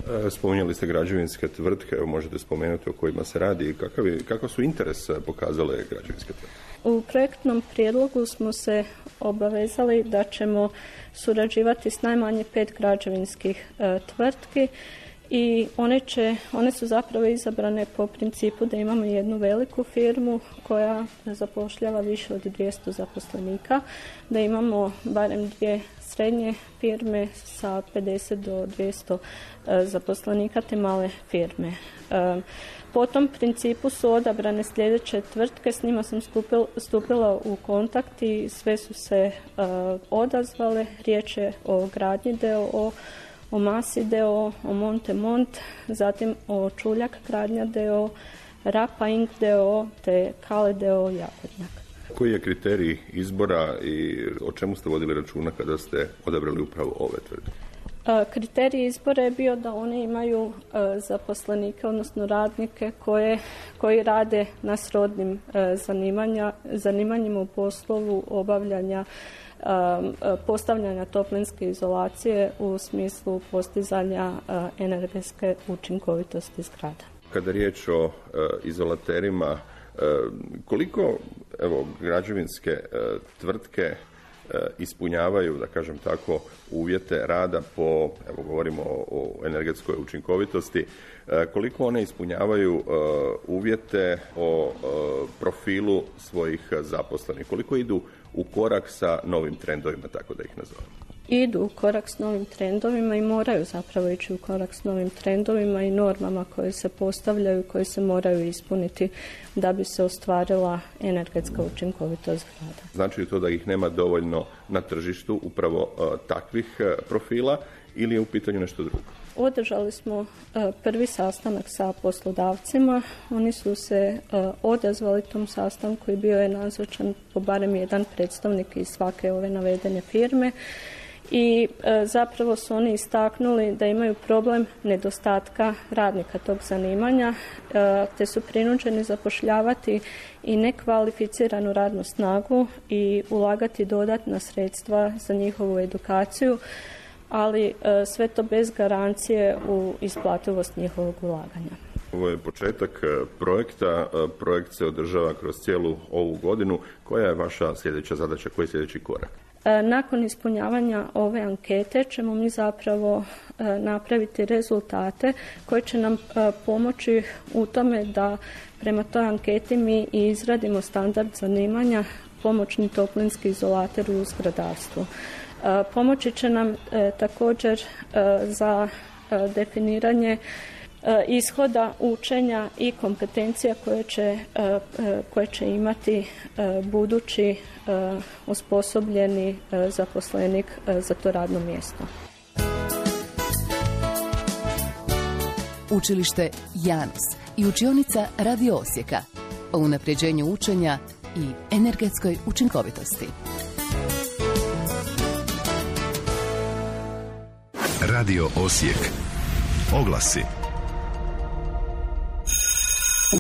Spominjali ste građevinske tvrtke, možete spomenuti o kojima se radi i kakav su interes pokazale građevinske tvrtke? U projektnom prijedlogu smo se obavezali da ćemo surađivati s najmanje 5 građevinskih tvrtki i one su zapravo izabrane po principu da imamo jednu veliku firmu koja zapošljava više od 200 zaposlenika, da imamo barem 2 srednje firme sa 50 do 200 zaposlenika te male firme. Po tom principu su odabrane sljedeće tvrtke, s njima sam stupila u kontakt i sve su se odazvale. Riječ je o Gradnji d.o.o., o Masi d.o.o., o Montemont, zatim o Čuljak Gradnja d.o.o., Rapa Ink d.o.o. te Kale d.o.o. Jagodnjak. Koji je kriterij izbora i o čemu ste vodili računa kada ste odabrali upravo ove tvrtke? Kriterij izbora je bio da one imaju zaposlenike, odnosno radnike koji rade na srodnim zanimanjima u poslovu obavljanja postavljanja toplinske izolacije u smislu postizanja energetske učinkovitosti zgrada. Kada je riječ o izolaterima, koliko građevinske tvrtke ispunjavaju, da kažem tako, uvjete rada po, govorimo o energetskoj učinkovitosti, koliko one ispunjavaju uvjete o profilu svojih zaposlenih, koliko idu u korak sa novim trendovima, tako da ih nazovemo? Idu u korak s novim trendovima i moraju zapravo ići u korak s novim trendovima i normama koje se postavljaju, koje se moraju ispuniti da bi se ostvarila energetska učinkovitost zgrada. Znači li to da ih nema dovoljno na tržištu upravo takvih profila ili je u pitanju nešto drugo? Održali smo prvi sastanak sa poslodavcima. Oni su se odazvali tom sastanku i bio je nazočan po barem jedan predstavnik iz svake ove navedene firme. I zapravo su oni istaknuli da imaju problem nedostatka radnika tog zanimanja, te su prinuđeni zapošljavati i nekvalificiranu radnu snagu i ulagati dodatna sredstva za njihovu edukaciju, ali sve to bez garancije u isplativost njihovog ulaganja. Ovo je početak projekta. Projekt se održava kroz cijelu ovu godinu. Koja je vaša sljedeća zadaća, koji je sljedeći korak? Nakon ispunjavanja ove ankete ćemo mi zapravo napraviti rezultate koji će nam pomoći u tome da prema toj anketi mi izradimo standard zanimanja pomoćni toplinski izolater u zgradarstvu. Pomoći će nam također za definiranje ishoda učenja i kompetencija koje će imati budući osposobljeni zaposlenik za to radno mjesto. Učilište Janus i učionica Radio Osijeka o unapređenju učenja i energetskoj učinkovitosti. Radio Osijek. Oglasi.